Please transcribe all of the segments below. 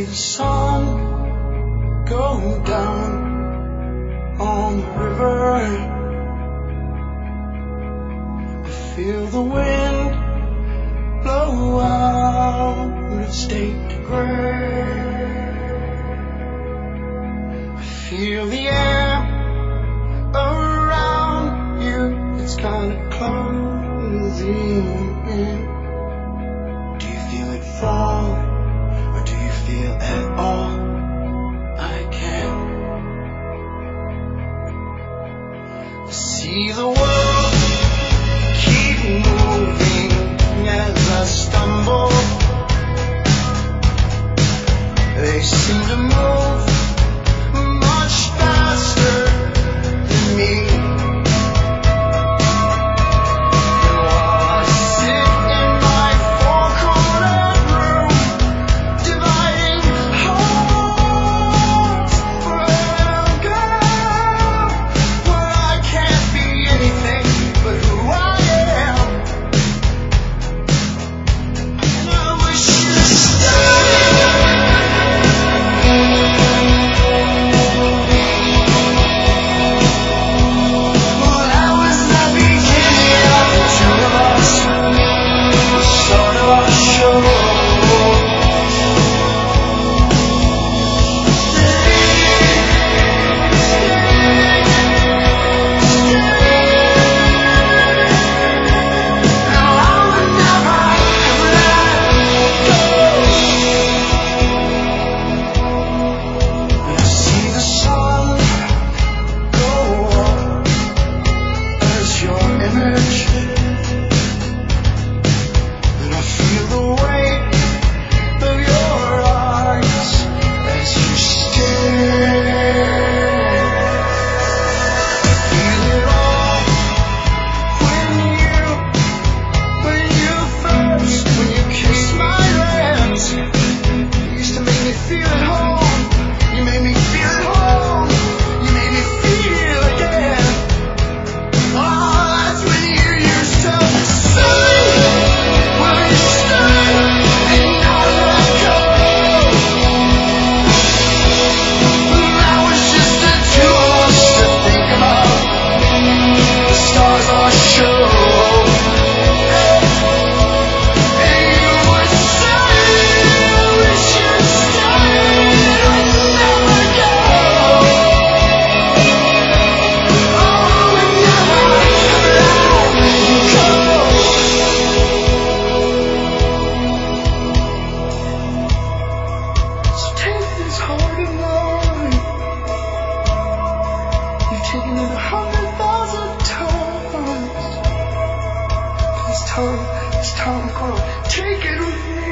the sun go down on the river. I feel the wind blow out of state to gray. I feel the air around you, it's kinda closing in. Do you feel it fall, or do you feel at all? I can't see the world keep moving as I stumble. They seem to move much faster than me. And while I sit in my four-cornered room, dividing homes for a little girl, where I can't be anything but who I am. And I wish you'd stay. Well, that was the beginning of the two of us, the start of our show. Now I would never let go. I see the sun go up as your image, and I feel the weight of your eyes as you stare. I feel it all when you kiss my hands. You used to make me feel at home. You made me feel at home. You made me feel again. Oh, that's when you used to say, will you stay and not let go? That was just the two of us to think about. The stars on our show. And you would say we should stay and never go. Oh, we never let go. So take this heart of mine. You've taken it 100,000 times. This time I'm gonna take it with me.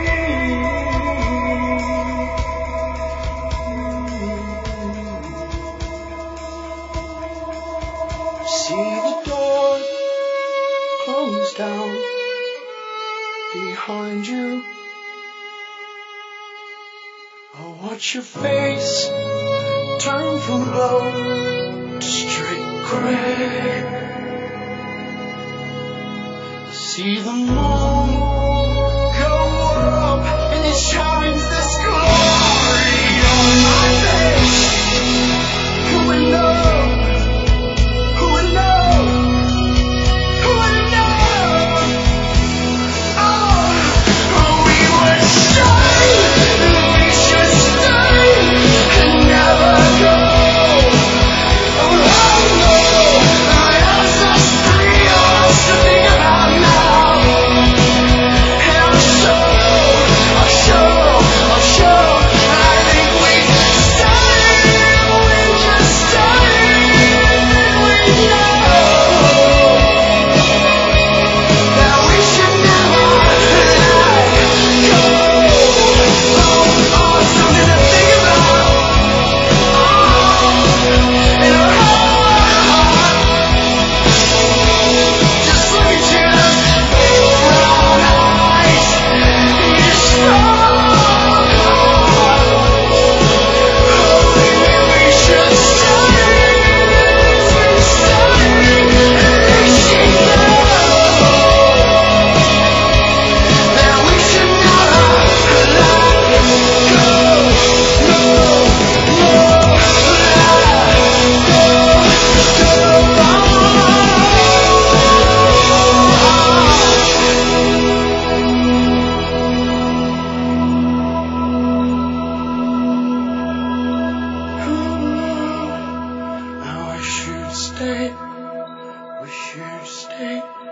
See the door close down behind you. I watch your face turn from glow to straight gray. See the moon go up and it shines this glory on my face. Who would know? Who would know? Who would know? Oh, we would stay, we should stay and never go. Oh, I know, that's us three of us to think about now. stay. Wish you'd stay.